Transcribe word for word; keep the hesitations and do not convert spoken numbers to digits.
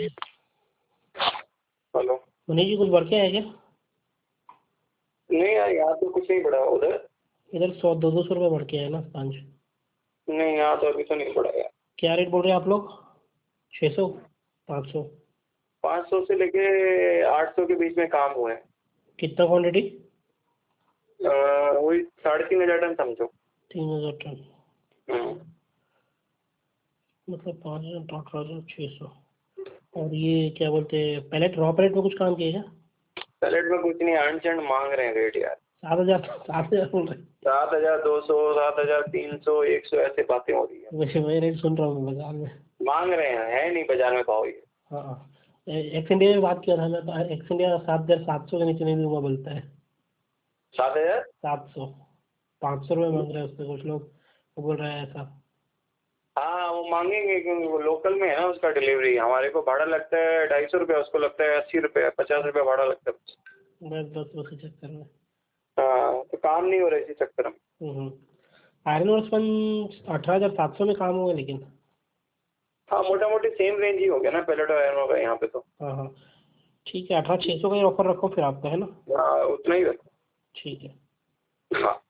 Hello Manish ji, कुछ बढ़ के आया क्या? नहीं यार, यहाँ तो कुछ नहीं बढ़ा। उधर इधर सौ दो दो सौ रुपये बढ़ के आया ना पाँच। नहीं, यहाँ तो अभी तो नहीं बढ़ा यार। क्या रेट बोल रहे हैं आप लोग? छः सौ पाँच सौ? पाँच सौ से लेके आठ सौ के बीच में काम हुए हैं। कितना क्वांटिटी? वही साढ़े तीन हजार टन समझो। तीन हज़ार टन हम्म। मतलब पाँच हज़ार तो अठारह हज़ार छः सौ। और ये क्या बोलते हैं, पैलेट रॉ पैलेट में कुछ काम किया क्या? पैलेट में कुछ नहीं, अंड चंड मांग रहे हैं रेट यार। सात हज़ार सात हज़ार बोल रहे हैं। सात हजार दो सौ सात हजार तीन सौ एक सौ ऐसे बातें हो रही है। वैसे मैं रेट सुन रहा हूँ बाजार में। मांग रहे हैं, है नहीं बाजार में भाव ये। हाँ, एक्स इंडिया में बात किया था मैं, तो एक्स इंडिया सात हज़ार सात सौ के नीचे नहीं दूंगा बोलता है। सात हजार सात सौ पाँच सौ रुपये मांग रहे हैं उससे कुछ लोग, वो बोल रहे हैं ऐसा। हाँ वो मांगेंगे क्योंकि वो लोकल में है ना उसका डिलीवरी। हमारे को भाड़ा लगता है ढाई सौ रुपया, उसको लगता है अस्सी रुपया पचास रुपया भाड़ा लगता है। बस बस उसी चक्कर में। हाँ तो काम नहीं हो रहा इसी चक्कर में। आयरन और स्पंज अठारह हज़ार सात सौ में काम हुआ लेकिन। हाँ मोटा मोटी सेम रेंज ही हो गया ना पैलेट और आयरन का यहाँ पे तो। हाँ हाँ, ठीक है, अठारह छः सौ का ही ऑफर रखो फिर आपका, है ना? हाँ उतना ही रखो। ठीक है। हाँ।